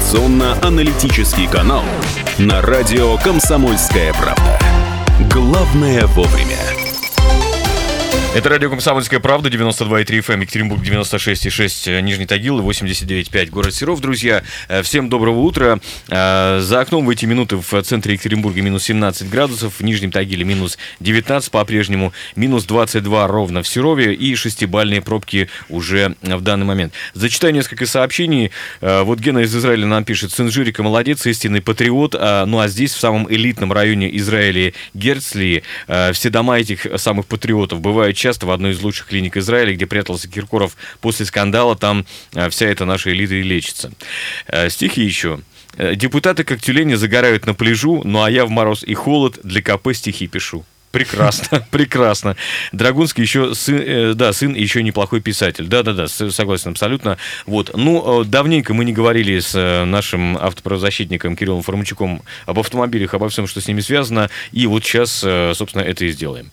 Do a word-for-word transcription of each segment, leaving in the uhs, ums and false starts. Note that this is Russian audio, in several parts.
информационно-аналитический канал на радио «Комсомольская правда». Главное вовремя. Это радио «Комсомольская правда», девяносто два и три эф эм, Екатеринбург, девяносто шесть и шесть, Нижний Тагил и восемьдесят девять и пять, город Серов. Друзья, всем доброго утра. За окном в эти минуты в центре Екатеринбурга минус семнадцать градусов, в Нижнем Тагиле минус девятнадцать по-прежнему, минус двадцать два ровно в Серове и шестибалльные пробки уже в данный момент. Зачитаю несколько сообщений. Вот Гена из Израиля нам пишет: сын Жирика молодец, истинный патриот. Ну а здесь, в самом элитном районе Израиля Герцли, все дома этих самых патриотов бывают часто в одной из лучших клиник Израиля, где прятался Киркоров после скандала. Там вся эта наша элита и лечится. Стихи еще. Депутаты, как тюлени, загорают на пляжу, ну а я в мороз и холод для КП стихи пишу. Прекрасно, прекрасно. Драгунский еще сын, э, да, сын и еще неплохой писатель. Да-да-да, согласен абсолютно. Вот. Ну, давненько мы не говорили с нашим автоправозащитником Кириллом Формачуком об автомобилях, обо всем, что с ними связано. И вот сейчас, собственно, это и сделаем.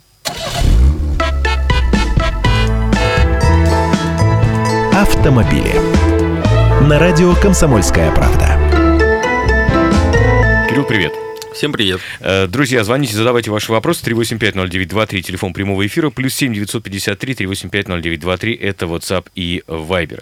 Автомобили. На радио «Комсомольская правда». Кирилл, привет. Всем привет. Друзья, звоните, задавайте ваши вопросы. три восемь пять ноль девять два три, телефон прямого эфира. Плюс семь девятьсот пятьдесят три три восемь пять ноль девять два три. Это WhatsApp и Viber.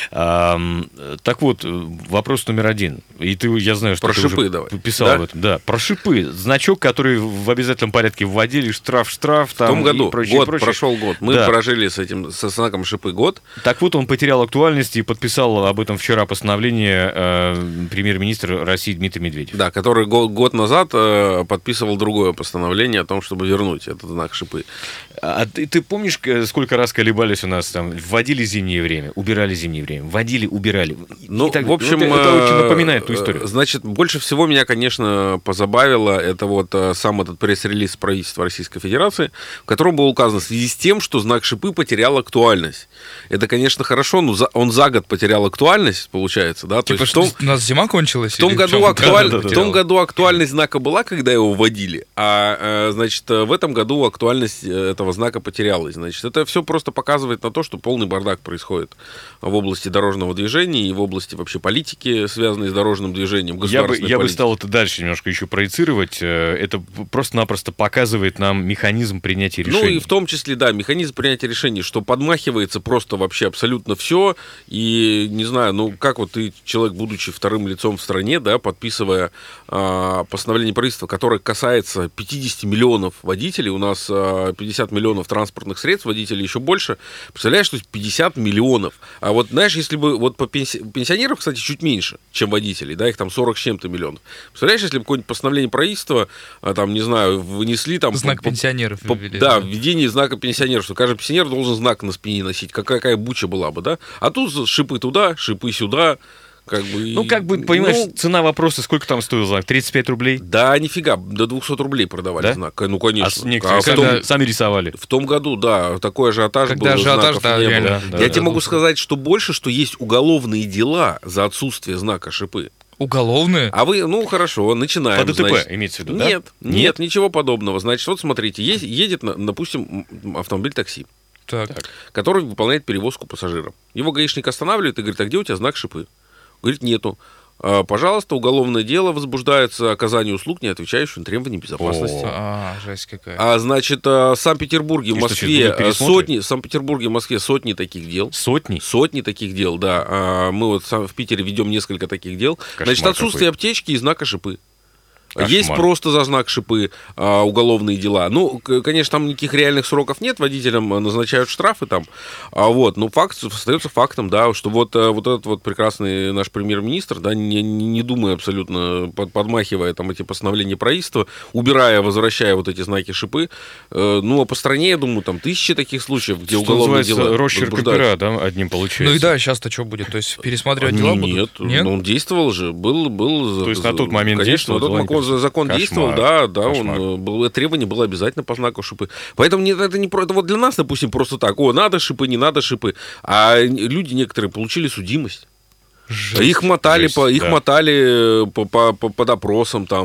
Так вот, вопрос номер один. И ты, я знаю, что про ты шипы уже давай. писал да? об этом. Да, про шипы. Значок, который в обязательном порядке вводили. Штраф, штраф. Там, в том году. И прочее, год, и прочее. Прошел год. Мы да. прожили с этим, со знаком шипы год. Так вот, он потерял актуальность и подписал об этом вчера постановление э, премьер-министра России Дмитрий Медведев. Да, который год, год назад э, подписал подписывал другое постановление о том, чтобы вернуть этот знак шипы. А ты, ты помнишь, сколько раз колебались у нас там? Вводили зимнее время, убирали зимнее время, вводили, убирали. Ну, так, в общем, это, это очень напоминает ту историю. Значит, больше всего меня, конечно, позабавило это вот сам этот пресс-релиз правительства Российской Федерации, в котором было указано: в связи с тем, что знак шипы потерял актуальность. Это, конечно, хорошо, но за, он за год потерял актуальность, получается, да? Типа, То есть что в том, у нас зима кончилась? В том, году, актуаль... да, да, да, в том году актуальность знака была, когда его вводили, а, значит, в этом году актуальность этого знака потерялась. Значит, это все просто показывает на то, что полный бардак происходит в области дорожного движения и в области вообще политики, связанной с дорожным движением, государственной Я бы, я бы политики. стал это дальше немножко еще проецировать. Это просто-напросто показывает нам механизм принятия решений. Ну и в том числе, да, механизм принятия решений, что подмахивается просто вообще абсолютно все. И, не знаю, ну как вот ты, человек, будучи вторым лицом в стране, да, подписывая а, постановление правительства, которое касается пятьдесят миллионов водителей, у нас а, пятьдесят миллионов транспортных средств, водителей еще больше, представляешь, что пятьдесят миллионов. А вот, знаешь, если бы, вот по пенси... пенсионеров, кстати, чуть меньше, чем водителей, да, их там сорок с чем-то миллионов. Представляешь, если бы какое-нибудь постановление правительства, а, там, не знаю, вынесли там... Знак по, пенсионеров по, ввели. Да, введение знака пенсионеров, что каждый пенсионер должен знак на спине носить, какая, какая буча была бы, да? А тут шипы туда, шипы сюда. Как бы, ну, как бы, понимаешь, ну, цена вопроса, сколько там стоил знак? тридцать пять рублей? Да, нифига, до двухсот рублей продавали, да? Знак. Ну, конечно. А некоторые а том, сами рисовали. В том году, да, такой ажиотаж Когда был. ажиотаж, да, не реально. было. Да, Я да, тебе да, могу да. сказать, что больше, что есть уголовные дела за отсутствие знака шипы. Уголовные? А вы, ну, хорошо, начинаем. По ДТП значит. имеется в виду, да? Нет, нет, нет, ничего подобного. Значит, вот смотрите, есть, едет, допустим, автомобиль такси, так. который выполняет перевозку пассажиров. Его гаишник останавливает и говорит: а где у тебя знак шипы? Говорит: нету. Пожалуйста, уголовное дело возбуждается оказание услуг, не отвечающих на требования безопасности. А, жесть какая. А значит, в Санкт-Петербурге, в И Москве что, сотни, в Санкт-Петербурге, в Москве сотни таких дел. Сотни? Сотни таких дел, да. Мы вот в Питере ведем несколько таких дел. Кошмар Значит, отсутствие какой. аптечки и знака шипы. Кошмар. Есть просто за знак шипы а, уголовные дела. Ну, к- конечно, там никаких реальных сроков нет, водителям назначают штрафы там. А, вот, но факт остается фактом, да, что вот, а, вот этот вот прекрасный наш премьер-министр, да, не, не, не думая абсолютно, под, подмахивая там эти постановления правительства, убирая, возвращая вот эти знаки шипы, э, ну, а по стране, я думаю, там тысячи таких случаев, где Что уголовные называется, дела росчерк возбуждаются. пера, да, одним получается. Ну и да, сейчас-то что будет? То есть пересматривать дела Нет, будут? Нет, ну, он действовал же, был, был. То есть на тот момент конечно, действовал, на тот момент Кошмар. закон действовал, да, да, Кошмар. он был, требование было обязательно по знаку шипы. Поэтому нет, это не про, это вот для нас, допустим, просто так: о, надо шипы, не надо шипы, а люди некоторые получили судимость. Жесть. Их мотали, Жесть, по, их да. мотали по, по, по, по допросам, там,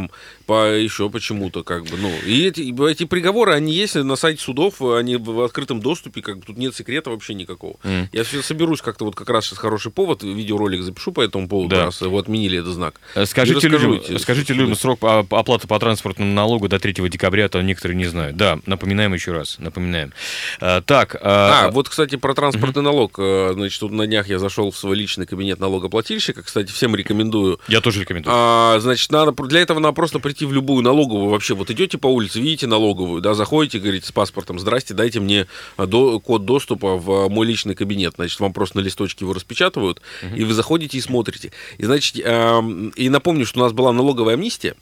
по, еще почему-то, как бы, ну, и эти, эти приговоры, они есть на сайте судов, они в открытом доступе, как бы тут нет секрета вообще никакого. Mm. Я все соберусь как-то вот как раз сейчас хороший повод, видеоролик запишу по этому поводу, да. раз его отменили этот знак. Скажите людям, эти, скажите людям срок оплаты по транспортному налогу до третьего декабря, а то некоторые не знают. Да, напоминаем еще раз, напоминаем. А, так. А, а, вот, кстати, про транспортный uh-huh. налог. Значит, тут на днях я зашел в свой личный кабинет налогоплательщика. Кстати, всем рекомендую. Я тоже рекомендую. А, значит, надо, для этого надо просто прийти в любую налоговую. Вообще, вот идете по улице, видите налоговую, да, заходите, говорите с паспортом: здрасте, дайте мне до, код доступа в мой личный кабинет. Значит, вам просто на листочке его распечатывают, uh-huh. и вы заходите и смотрите. И, значит, э, и напомню, что у нас была налоговая амнистия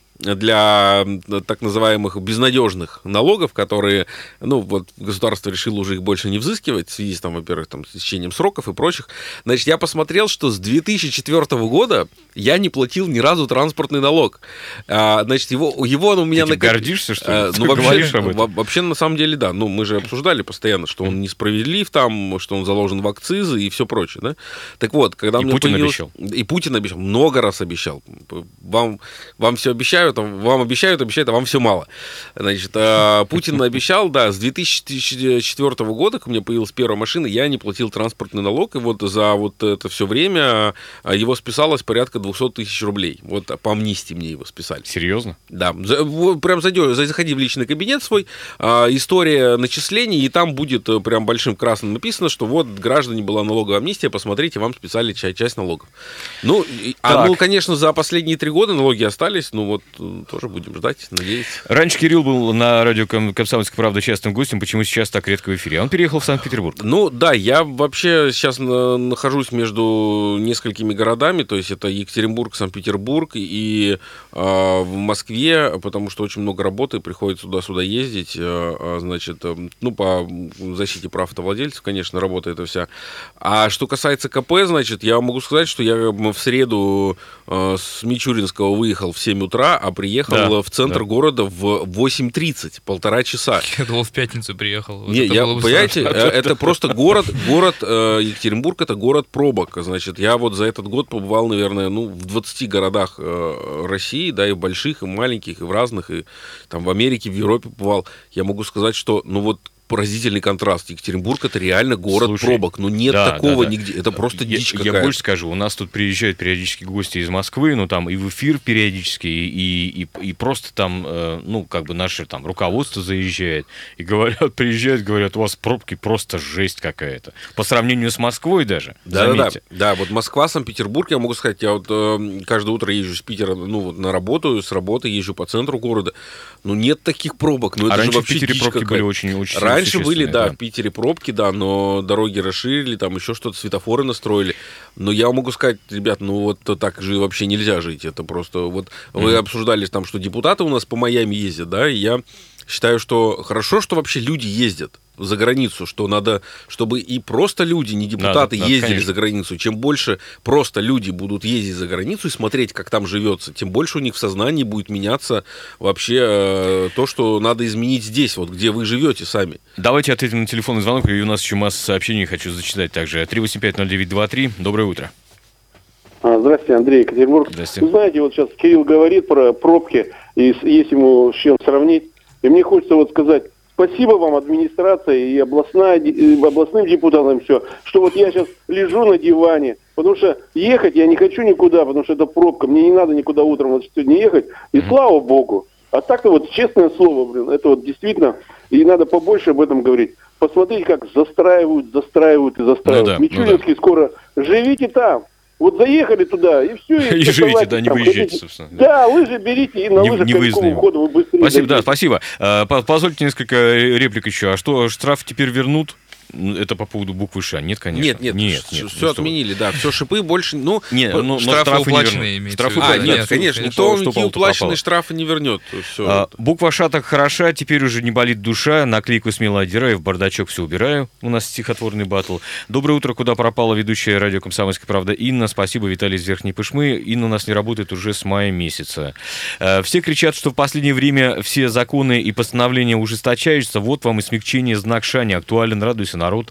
для так называемых безнадежных налогов, которые, ну, вот государство решило уже их больше не взыскивать в связи с, там, во-первых, там, с истечением сроков и прочих. Значит, я посмотрел, что с две тысячи четвёртого года я не платил ни разу транспортный налог. А, значит, его, его он у меня... Ты накоп... гордишься, что ли? А, ну, вообще, вообще, на самом деле, да. Ну, мы же обсуждали постоянно, что он несправедлив там, что он заложен в акцизы и все прочее, да? Так вот, когда и мне Путин появилось... обещал. И Путин обещал. Много раз обещал. Вам, вам все обещают, вам обещают, обещают, а вам все мало. Значит, Путин обещал, да, с две тысячи четвёртого года, у меня появилась первая машина, я не платил транспортный налог, и вот за вот это все время его списалось порядка двести тысяч рублей. Вот по амнистии мне его списали. Серьезно? Да. Прям зайдешь, заходи в личный кабинет свой, история начислений, и там будет прям большим красным написано, что вот, граждане, была налоговая амнистия, посмотрите, вам списали часть налогов. Ну, а, ну, конечно, за последние три года налоги остались, ну вот тоже будем ждать, надеюсь. Раньше Кирилл был на радио «Комсомольская правда» частым гостем. Почему сейчас так редко в эфире? Он переехал в Санкт-Петербург. Ну, да, я вообще сейчас нахожусь между несколькими городами. То есть это Екатеринбург, Санкт-Петербург и э, в Москве, потому что очень много работы, приходится туда-сюда ездить. Э, значит, ну, по защите прав автовладельцев, конечно, работа эта вся. А что касается ка пэ, значит, я могу сказать, что я в среду э, с Мичуринского выехал в семь утра, а приехал да, в центр да. города в восемь тридцать, полтора часа. Я думал, в пятницу приехал. Вот Не, я, понимаете, это просто город, город э, Екатеринбург, это город пробок. Значит, я вот за этот год побывал, наверное, ну, в двадцати городах э, России, да, и в больших, и в маленьких, и в разных, и там в Америке, в Европе побывал. Я могу сказать, что, ну, вот, поразительный контраст. Екатеринбург — это реально город Слушай, пробок. Ну, нет да, такого да, да. нигде. Это просто я, дичь какая-то. Я больше скажу. У нас тут приезжают периодически гости из Москвы, ну, там и в эфир периодически, и, и, и просто там, э, ну, как бы наше там руководство заезжает, и говорят, приезжают, говорят, у вас пробки просто жесть какая-то. По сравнению с Москвой даже. Да, да, да. Да, вот Москва, Санкт-Петербург, я могу сказать, я вот э, каждое утро езжу с Питера, ну, вот на работу, с работы езжу по центру города. Ну, нет таких пробок. Ну, а это раньше же вообще в Питере дичь пробки какая-то. были очень, очень Раньше были, да, да, в Питере пробки, да, но дороги расширили, там еще что-то, светофоры настроили. Но я могу сказать, ребят, ну вот так же вообще нельзя жить. Это просто вот mm-hmm. вы обсуждали там, что депутаты у нас по Майами ездят, да, и я считаю, что хорошо, что вообще люди ездят за границу, что надо, чтобы и просто люди, не депутаты, надо, ездили надо, за границу. Чем больше просто люди будут ездить за границу и смотреть, как там живется, тем больше у них в сознании будет меняться вообще э, то, что надо изменить здесь, вот где вы живете сами. Давайте ответим на телефонный звонок, и у нас еще масса сообщений, хочу зачитать также. три восемь пять ноль девять два три. Доброе утро. Здравствуйте, Андрей, Екатеринбург. Здравствуйте. Вы знаете, вот сейчас Кирилл говорит про пробки, и есть ему с чем сравнить. И мне хочется вот сказать, спасибо вам, администрация и областная, и областным депутатам, все, что вот я сейчас лежу на диване, потому что ехать я не хочу никуда, потому что это пробка, мне не надо никуда утром вот сегодня ехать, и слава богу. А так-то вот, честное слово, блин, это вот действительно, и надо побольше об этом говорить. Посмотрите, как застраивают, застраивают и застраивают. Ну да, Мичуринский ну да. скоро, живите там. Вот заехали туда, и все. И, и живите, да, не выезжайте, собственно. Да, да, лыжи берите, и на не, лыжах не конькового хода вы быстрее Спасибо, дойдете. да, спасибо. Позвольте несколько реплик еще. А что, штраф теперь вернут? Это по поводу буквы Ш. Нет, конечно. Нет, нет, нет, нет нет все ну, отменили, да. Все шипы больше, ну... Нет, ну, штрафы, штрафы уплаченные имеются. Штрафы, а, да, нет, нет, конечно, никто вам никакие уплаченные штрафы не вернет. А, буква Ш так хороша, теперь уже не болит душа, наклейку смело отдираю, в бардачок все убираю. У нас стихотворный баттл. Доброе утро, куда пропала ведущая радио «Комсомольская правда» Инна. Спасибо, Виталий из Верхней Пышмы. Инна у нас не работает уже с мая месяца. А, все кричат, что в последнее время все законы и постановления ужесточаются. Вот вам и смягчение, знак Ш, не актуален, радуйся, народ.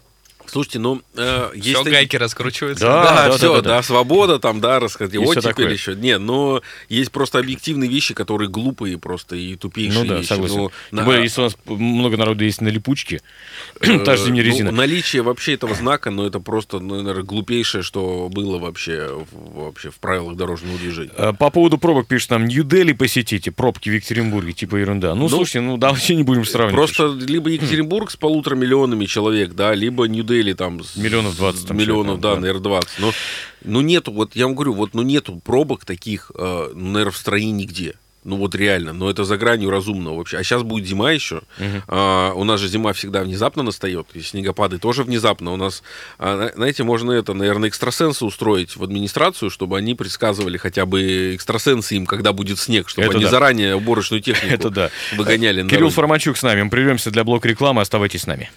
Слушайте, ну, э, есть... Все, таки- гайки раскручиваются. Да, Да, да, все, да, да, да. свобода там, да, рассказать. И Вот всё теперь такое. еще. Не, но есть просто объективные вещи, которые глупые просто и тупейшие Ну да, вещи. согласен. Ну, Тем на- более, если у нас много народу есть на липучке, э, та же зимняя ну, резина. наличие вообще этого знака, ну, это просто, ну, наверное, глупейшее, что было вообще в, вообще в правилах дорожного движения. Э, По поводу пробок пишет нам, Нью-Дели посетите, пробки в Екатеринбурге, типа ерунда. Ну, Ну, слушайте, ну давайте не будем сравнивать. Просто либо Екатеринбург с полутора миллионами человек, да, либо Нью-Дели там с Миллионов двадцать там миллионов, человек, да, да. наверное, двадцать. Но, ну, нету, вот я вам говорю, вот, ну, нету пробок таких, э, ну, наверное, в стране нигде. Ну, вот реально, но это за гранью разумного вообще. А сейчас будет зима еще. А, у нас же зима всегда внезапно настает, и снегопады тоже внезапно. У нас, а, знаете, можно это, наверное, экстрасенса устроить в администрацию, чтобы они предсказывали хотя бы экстрасенсы им, когда будет снег, чтобы Это они да. заранее уборочную технику Это да. выгоняли. на Кирилл дороге. Форманчук с нами. Мы прервемся для блока рекламы. Оставайтесь с нами.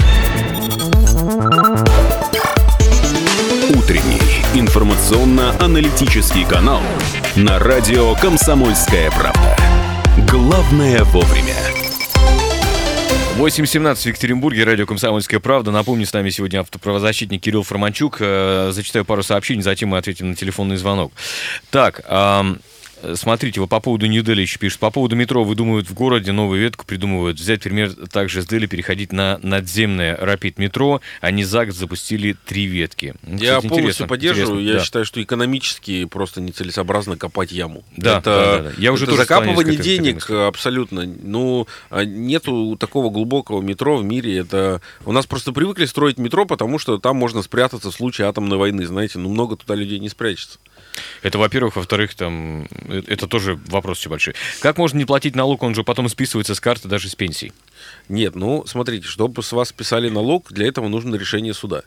Утренний информационно-аналитический канал на радио «Комсомольская правда». Главное вовремя. восемь семнадцать в Екатеринбурге, радио «Комсомольская правда». Напомню, с нами сегодня автоправозащитник Кирилл Форманчук. Э, Зачитаю пару сообщений, затем мы ответим на телефонный звонок. Так, ам, смотрите, вот по поводу Нью-Дели еще пишут. По поводу метро выдумывают в городе, новую ветку придумывают. Взять пример также с Дели, переходить на надземное Rapid метро. Они за год запустили три ветки. Ну, Я кстати, полностью интересно, поддерживаю. интересно, Я да. считаю, что экономически просто нецелесообразно копать яму. Да, это, да, да, да. Я уже это тоже склоняюсь закапывание к этой- к этой денег мысли. абсолютно. Ну, а нету такого глубокого метро в мире. Это у нас просто привыкли строить метро, потому что там можно спрятаться в случае атомной войны. Знаете, ну много туда людей не спрячется. Это, во-первых. Во-вторых, там, э, это тоже вопрос все большой. Как можно не платить налог, он же потом списывается с карты даже с пенсии. Нет, ну, смотрите, чтобы с вас списали налог, для этого нужно решение суда.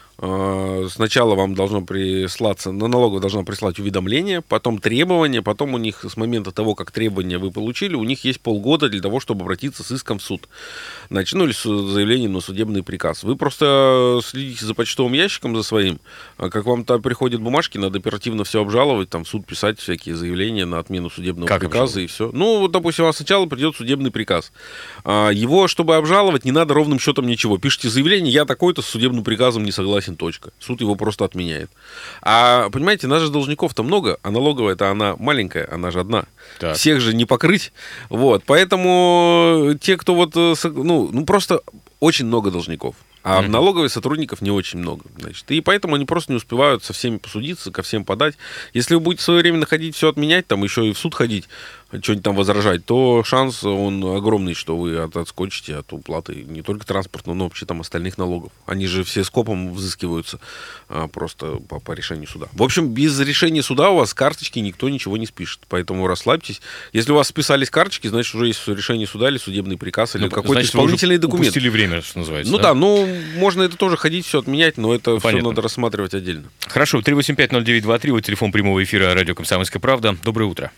А, Сначала вам должно прислаться, на налоговую должно прислать уведомление, потом требование, потом у них с момента того, как требование вы получили, у них есть полгода для того, чтобы обратиться с иском в суд. Значит, ну или с заявлением на судебный приказ. Вы просто следите за почтовым ящиком, за своим. А Как вам там приходят бумажки, надо оперативно все обжаловать, там в суд писать всякие заявления на отмену судебного Как приказа и все. Ну, вот, допустим, у вас сначала придет судебный приказ. А, Его, чтобы обжаловать, не надо ровным счетом ничего. Пишите заявление, я такой-то с судебным приказом не согласен, точка. Суд его просто отменяет. А, понимаете, нас же должников-то много, а налоговая-то она маленькая, она же одна. Так. Всех же не покрыть. Вот, поэтому те, кто вот, э, сог- ну, ну просто очень много должников. А в налоговой сотрудников не очень много. Значит. И поэтому они просто не успевают со всеми посудиться, ко всем подать. Если вы будете своевременно ходить, все отменять, там еще и в суд ходить, что-нибудь там возражать, то шанс, он огромный, что вы от, отскочите от уплаты не только транспортного, но вообще там остальных налогов. Они же все скопом взыскиваются а, просто по, по решению суда. В общем, без решения суда у вас с карточки никто ничего не спишет. Поэтому расслабьтесь. Если у вас списались карточки, значит, уже есть решение суда или судебный приказ, или Ну, какой-то значит, вы уже исполнительный документ. упустили время, что называется. Ну да, ну можно это тоже ходить, все отменять, но это все Понятно. надо рассматривать отдельно. Хорошо, три восемь пять ноль девять два три, вот телефон прямого эфира радио «Комсомольская правда». Доброе утро.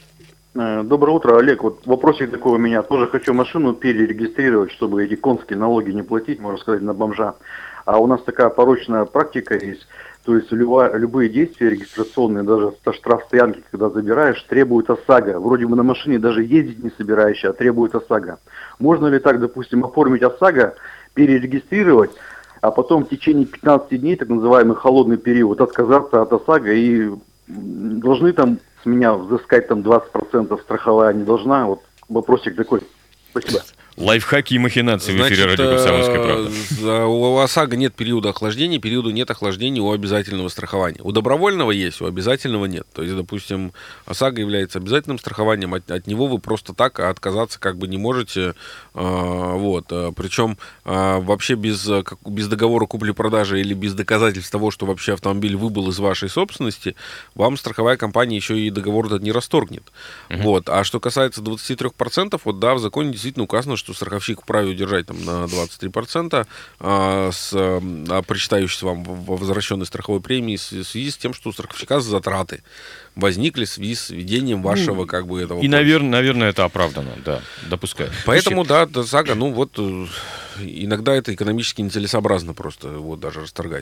Э, Доброе утро, Олег. Вот вопросик такой у меня. Тоже хочу машину перерегистрировать, чтобы эти конские налоги не платить, можно сказать, на бомжа. А у нас такая порочная практика есть. То есть любая, любые действия регистрационные, даже штрафстоянки, когда забираешь, требует ОСАГО. Вроде бы на машине даже ездить не собираешься, а требует ОСАГО. Можно ли так, допустим, оформить ОСАГО, перерегистрировать, а потом в течение пятнадцати дней, так называемый холодный период, отказаться от ОСАГО и м, должны там с меня взыскать там двадцать процентов страховая не должна? Вот вопросик такой. Спасибо. Лайфхаки и махинации в эфире радио «Комсомольская правда». э, у ОСАГО нет периода охлаждения, периода нет охлаждения у обязательного страхования. У добровольного есть, у обязательного нет. То есть, допустим, ОСАГО является обязательным страхованием, от, от него вы просто так отказаться как бы не можете. Э, вот. Причем э, вообще без, как, без договора купли-продажи или без доказательств того, что вообще автомобиль выбыл из вашей собственности, вам страховая компания еще и договор этот не расторгнет. Mm-hmm. Вот. А что касается двадцати трёх процентов, вот да, в законе действительно указано, что страховщик вправе удержать там на двадцать три процента а, с, а, причитающейся вам во возвращенной страховой премии в связи с тем, что у страховщика затраты возникли в связи с введением вашего как бы этого. И, наверное, наверное, это оправдано, да, допускаю. Поэтому, да, ОСАГО, ну вот, иногда это экономически нецелесообразно просто его даже расторгать.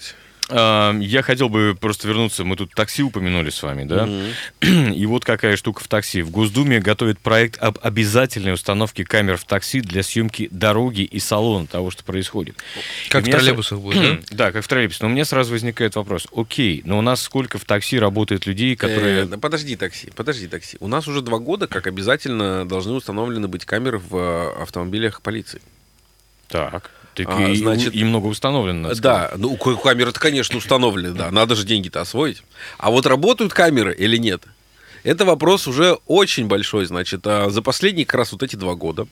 Я хотел бы просто вернуться, мы тут такси упомянули с вами, да? Mm-hmm. И вот какая штука в такси. В Госдуме готовят проект об обязательной установке камер в такси для съемки дороги и салона того, что происходит. Как в троллейбусах с... будет, да? Да, как в троллейбусе. Но у меня сразу возникает вопрос. Окей, но у нас сколько в такси работает людей, которые... Э, подожди, такси, подожди, такси. У нас уже два года, как обязательно, должны установлены быть камеры в автомобилях полиции. Так... Так а, и, значит, и много установлено. Да, ну камеры-то, конечно, установлены, да, надо же деньги-то освоить. А вот работают камеры или нет? Это вопрос уже очень большой, значит, за последние как раз вот эти два года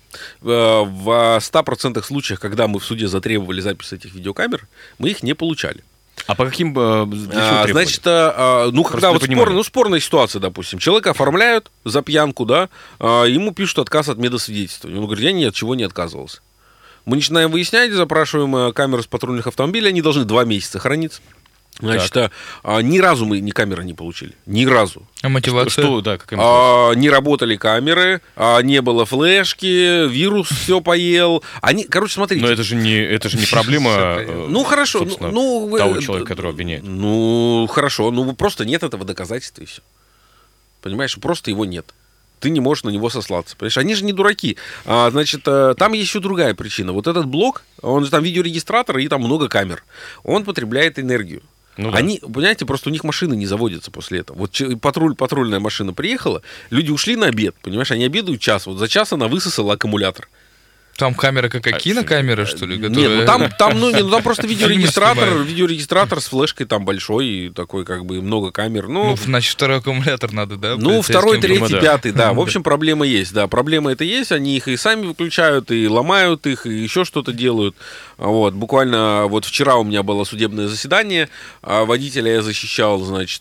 в ста процентах случаях, когда мы в суде затребовали запись этих видеокамер, мы их не получали. А по каким... Для чего Значит, а, ну, Просто когда вот спор, ну, спорная ситуация, допустим, человека оформляют за пьянку, да, а, ему пишут отказ от медосвидетельствования. Он говорит, я ни от чего не отказывался. Мы начинаем выяснять, запрашиваем камеры с патрульных автомобилей, они должны два месяца храниться. Значит, а, а, ни разу мы ни камеры не получили. Ни разу. А мотивация? Что, что да, какая мотивация? А, не работали камеры, а, не было флешки, вирус все поел. Они, короче, смотрите. Но это же не, это же не проблема. Ну, хорошо. Ну, того человека, которого обвиняют. Ну, хорошо. Ну, просто нет этого доказательства и все. Понимаешь, просто его нет. Ты не можешь на него сослаться. Понимаешь, они же не дураки. А, значит, там есть еще другая причина. Вот этот блок, он же там видеорегистратор, и там много камер. Он потребляет энергию. Ну, да. Они, понимаете, просто у них машины не заводятся после этого. Вот патруль, патрульная машина приехала, люди ушли на обед, понимаешь, они обедают час. Вот за час она высосала аккумулятор. Там камера как а, кинокамера, что ли? Которая... Нет, ну там, там, ну, не, ну, там просто видеорегистратор, видеорегистратор с флешкой там большой, и такой как бы много камер. Ну, ну значит, второй аккумулятор надо, да? Ну, второй, третий, пятый, да. В общем, проблема есть, да. Проблема это есть, они их и сами выключают, и ломают их, и еще что-то делают. Вот, буквально вот вчера у меня было судебное заседание, водителя я защищал, значит,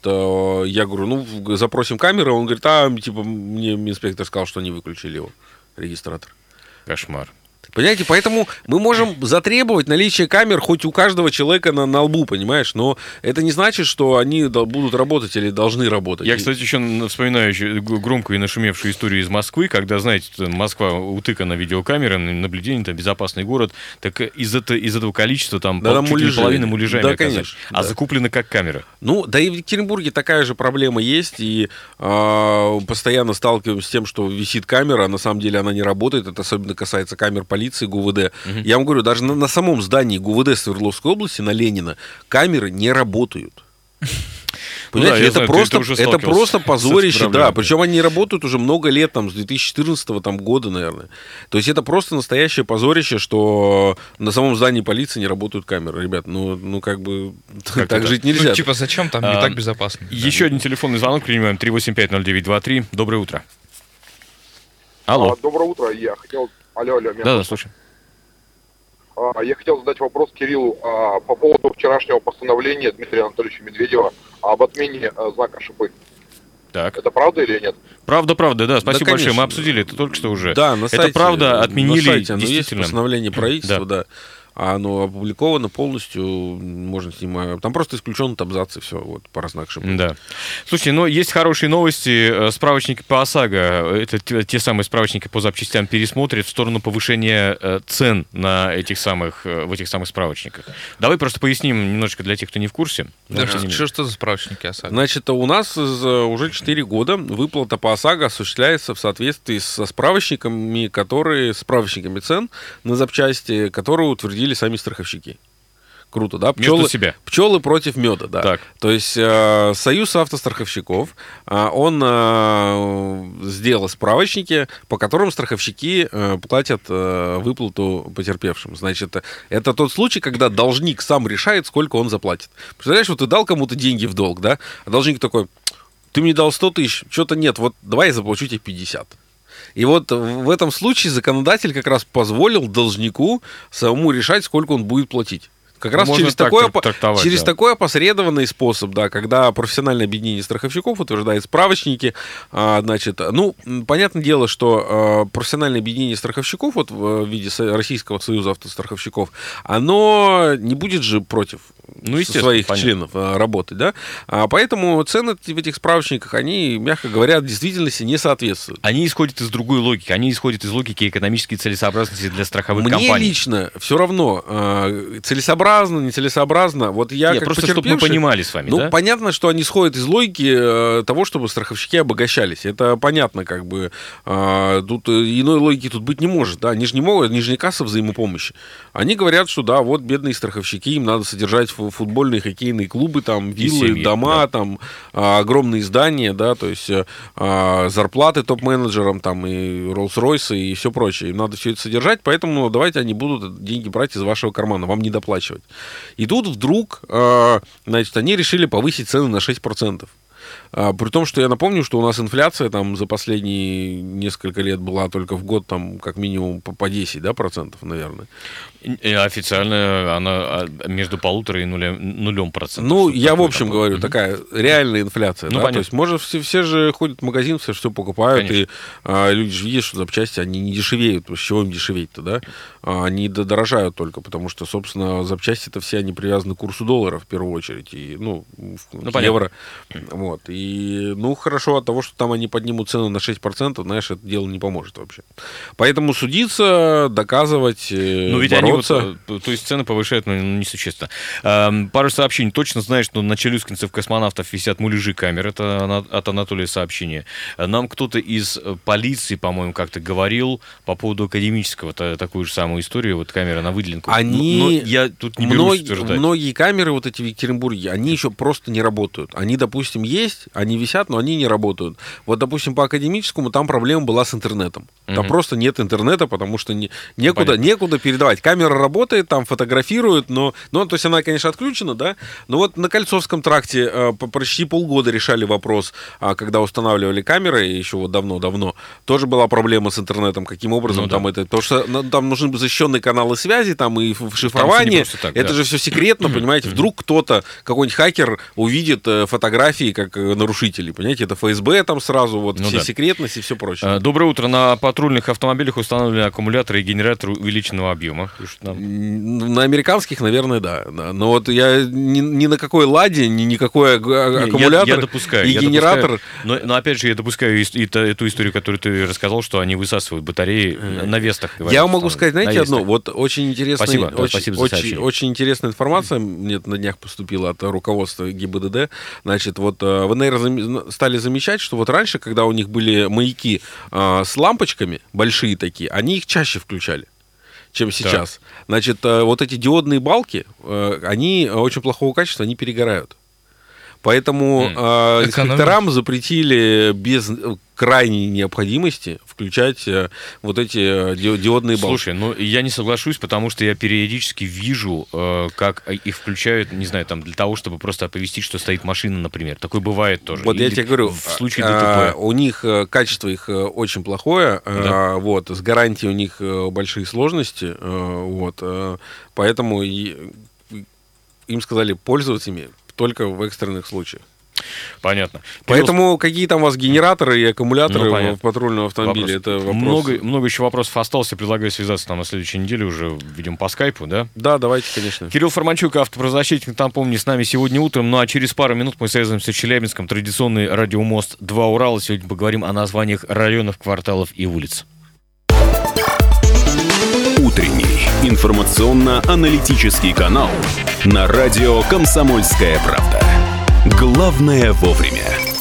я говорю, ну, запросим камеры, он говорит, а, типа, мне инспектор сказал, что они выключили его, регистратор. Кошмар. Понимаете, поэтому мы можем затребовать наличие камер хоть у каждого человека на, на лбу, понимаешь, но это не значит, что они будут работать или должны работать. Я, кстати, еще вспоминаю еще громкую и нашумевшую историю из Москвы, когда, знаете, Москва утыкана видеокамерами, наблюдение, там, безопасный город, так из, это, из этого количества там да, пол, чуть ли половина муляжами да, оказались. конечно, а да. закуплены как камеры. Ну, да и в Екатеринбурге такая же проблема есть, и э, постоянно сталкиваемся с тем, что висит камера, а на самом деле она не работает, это особенно касается камер полиции, ГУВД. Угу. Я вам говорю, даже на, на самом здании ГУВД Свердловской области, на Ленина, камеры не работают. Понимаете, ну, да, это, знаю, просто, это просто позорище, да. Причем они не работают уже много лет, там, с две тысячи четырнадцатого там, года, наверное. То есть это просто настоящее позорище, что на самом здании полиции не работают камеры. Ребят, ну, ну как бы как так это? Жить нельзя. Ну, типа, зачем там а, не так безопасно? Еще да. один телефонный звонок принимаем, три восемь пять ноль девять два три. Доброе утро. Алло. А, доброе утро, я хотел... Алло, алло, меня да, да, слушай. А, я хотел задать вопрос Кириллу а, по поводу вчерашнего постановления Дмитрия Анатольевича Медведева об отмене а, знака шипы. Так. Это правда или нет? Правда, правда, да. Спасибо да, большое. Мы обсудили это только что уже. Да, на сайте, это правда, отменили на сайте, действительно. Есть постановление правительства, да. да. А оно опубликовано полностью, можно с ним... Там просто исключен абзац и все, вот, по знак шипы. Да. Слушайте, но есть хорошие новости. Справочники по ОСАГО, это те самые справочники по запчастям, пересмотрят в сторону повышения цен на этих самых, в этих самых справочниках. Давай просто поясним немножечко для тех, кто не в курсе. Да, что, что, что за справочники ОСАГО? Значит, у нас уже четыре года выплата по ОСАГО осуществляется в соответствии со справочниками, которые, справочниками цен на запчасти, которые утвердили сами страховщики. Круто, да? Пчелы, себя. Пчелы против меда, да. Так. То есть э, Союз автостраховщиков, э, он э, сделал справочники, по которым страховщики э, платят э, выплату потерпевшим. Значит, это тот случай, когда должник сам решает, сколько он заплатит. Представляешь, вот ты дал кому-то деньги в долг, да? А должник такой, ты мне дал сто тысяч, что-то нет, вот давай я заплачу тебе пятьдесят. И вот в этом случае законодатель как раз позволил должнику самому решать, сколько он будет платить. Как раз через, такой, через да. такой опосредованный способ, да, когда профессиональное объединение страховщиков утверждает справочники, а, значит, ну, понятное дело, что а, профессиональное объединение страховщиков, вот в виде Российского союза автостраховщиков, оно не будет же против ну, своих понятно. членов а, работать, да, а, поэтому цены в этих справочниках, они, мягко говоря, в действительности не соответствуют. Они исходят из другой логики, они исходят из логики экономической целесообразности для страховых Мне компаний. Мне лично все равно а, целесообразно целесообразно, нецелесообразно. Вот я Нет, как просто чтобы мы понимали с вами, ну, да? понятно, что они сходят из логики э, того, чтобы страховщики обогащались. Это понятно, как бы. Э, тут иной логики тут быть не может, да. Они же не могут, они же не касса взаимопомощи. Они говорят, что да, вот бедные страховщики, им надо содержать футбольные, хоккейные клубы, там, виллы, семьи, дома, да. там, э, огромные здания, да, то есть э, зарплаты топ-менеджерам, там, и Роллс-Ройсы, и все прочее. Им надо все это содержать, поэтому давайте они будут деньги брать из вашего кармана, вам не доплачивать. И тут вдруг, э, значит, они решили повысить цены на шесть процентов. А, при том, что я напомню, что у нас инфляция там за последние несколько лет была только в год там как минимум по десять, да, процентов, наверное. И официально она между полутора и нулем, нулем процентов. Ну, я в общем там говорю, mm-hmm. такая реальная инфляция. Ну, да? То есть, может, все, все же ходят в магазин, все все покупают, конечно. И а, люди же видят, что запчасти, они не дешевеют. С чего им дешеветь-то, да? А, они дорожают только, потому что, собственно, запчасти-то все, они привязаны к курсу доллара в первую очередь, и, ну, ну евро. Вот. И, ну, хорошо, от того, что там они поднимут цену на шесть процентов, знаешь, это дело не поможет вообще. Поэтому судиться, доказывать, ну, ведь бороться... Они вот, то есть цены повышают, но ну, несущественно. Эм, пару сообщений. Точно знаешь, что на челюскинцев космонавтов висят муляжи камер. Это от Анатолия сообщение. Нам кто-то из полиции, по-моему, как-то говорил по поводу академического такую же самую историю. Вот камера на выделенку. Они... Но, но я тут не берусь утверждать. Многие камеры вот эти в Екатеринбурге, они еще просто не работают. Они, допустим, есть, они висят, но они не работают. Вот, допустим, по академическому там проблема была с интернетом. Там угу. просто нет интернета, потому что не, некуда, некуда передавать. Камера работает, там фотографирует, но, ну, то есть она, конечно, отключена, да, но вот на Кольцовском тракте э, почти полгода решали вопрос, э, когда устанавливали камеры, еще вот давно-давно, тоже была проблема с интернетом, каким образом ну, там да. это, потому что ну, там нужны защищенные каналы связи, там и шифрование, так, это да. же все секретно, понимаете, вдруг кто-то, какой-нибудь хакер увидит э, фотографии как э, нарушителей, понимаете, это эф эс бэ там сразу, вот, ну, все да. секретности и все прочее. Доброе утро. На патрульных автомобилях установлены аккумуляторы и генераторы увеличенного объема. На американских, наверное, да. Но вот я ни, ни на какой ладе, ни никакой аккумулятор я, я допускаю, и я генератор. Допускаю, но, но опять же, я допускаю и, и, и эту историю, которую ты рассказал, что они высасывают батареи на вестах. Говорят, я могу сказать, знаете, одно. Вот очень интересная, спасибо, да, очень, спасибо за очень, очень интересная информация мне на днях поступила от руководства гэ и бэ дэ дэ. Значит, вот в эн эр зам... стали замечать, что вот раньше, когда у них были маяки э, с лампочками, большие такие, они их чаще включали, чем сейчас. Так. Значит, вот эти диодные балки, они очень плохого качества, они перегорают. Поэтому mm. э, инспекторам запретили без крайней необходимости включать э, вот эти диодные балки. Слушай, ну я не соглашусь, потому что я периодически вижу, э, как их включают, не знаю, там для того, чтобы просто оповестить, что стоит машина, например. Такое бывает тоже. Вот Или я тебе говорю, в случае дэ тэ пэ. У них качество их очень плохое, да. вот, с гарантией у них большие сложности, вот, поэтому им сказали пользоваться ими только в экстренных случаях. Понятно. Поэтому Кирилл... какие там у вас генераторы и аккумуляторы ну, в патрульном автомобиле? Вопрос. Это вопрос... Много, много еще вопросов осталось. Я предлагаю связаться там на следующей неделе уже, видим, по скайпу, да? Да, давайте, конечно. Кирилл Форманчук, автопрозащитник, там, помни, с нами сегодня утром. Ну а через пару минут мы связываемся с Челябинском. Традиционный радиомост два Урала. Сегодня поговорим о названиях районов, кварталов и улиц. Утренний информационно-аналитический канал на радио «Комсомольская правда». Главное вовремя.